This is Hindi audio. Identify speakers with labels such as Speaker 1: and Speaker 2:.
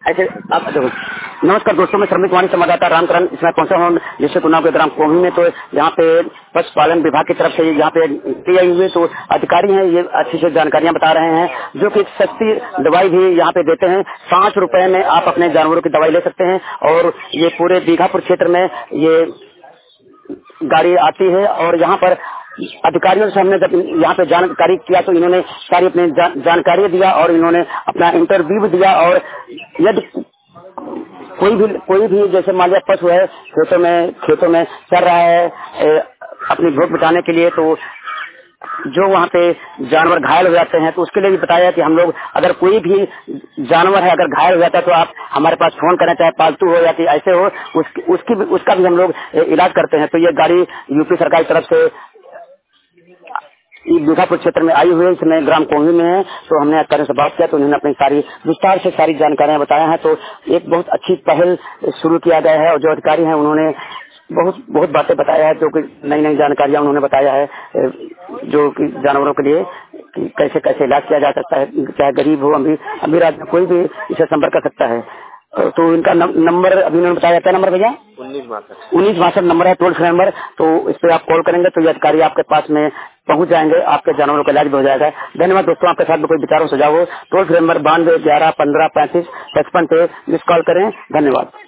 Speaker 1: ऐसे आप देखो। नमस्कार दोस्तों, मैं श्रमिक वाणी संवाददाता रामकरण इसमें पहुंचा हूँ जिससे चुनाव के ग्राम कोही में। तो यहाँ पे पशुपालन विभाग की तरफ से यहाँ पे आई हुए तो अधिकारी हैं, ये अच्छी से जानकारियां बता रहे हैं जो कि सस्ती दवाई भी यहाँ पे देते हैं। 5 रुपए में आप अपने जानवरों की दवाई ले सकते हैं और ये पूरे बीघापुर क्षेत्र में ये गाड़ी आती है। और यहाँ पर अधिकारियों से हमने जब यहाँ पे जानकारी किया तो इन्होंने सारी अपनी जानकारी दिया और इन्होंने अपना इंटरव्यू भी दिया। और यदि कोई भी जैसे मान लिया पशु है खेतों में चल रहा है अपनी भूख मिटाने के लिए, तो जो वहाँ पे जानवर घायल हो जाते हैं तो उसके लिए भी बताया कि हम लोग अगर कोई भी जानवर है अगर घायल हो जाता है तो आप हमारे पास फोन करें, चाहे पालतू हो या कि ऐसे हो, उसका भी हम लोग इलाज करते हैं। तो ये गाड़ी यूपी सरकार की तरफ से बीघापुर क्षेत्र में आई हुई है, इसमें ग्राम कोही में है। तो हमने अधिकारियों से बात किया तो उन्होंने अपनी सारी विस्तार से सारी जानकारियां बताया है। तो एक बहुत अच्छी पहल शुरू किया गया है और जो अधिकारी हैं उन्होंने बहुत बातें बताया है, जो कि नई जानकारियां उन्होंने बताया है जो कि जानवरों के लिए कि कैसे कैसे इलाज किया जा सकता है, चाहे गरीब हो अमीर आदमी कोई भी इसे संपर्क कर सकता है। तो इनका नंबर अभी उन्होंने बताया, क्या नंबर भैया? 1962 नंबर है, टोल फ्री नंबर। तो इस पे आप कॉल करेंगे तो ये अधिकारी आपके पास में पहुंच जाएंगे, आपके जानवरों का इलाज भी हो जाएगा। धन्यवाद दोस्तों, आपके साथ में कोई विचार हो सुझाव हो टोल फ्री नंबर 92 11 15 35 55 पे मिस कॉल करें। धन्यवाद।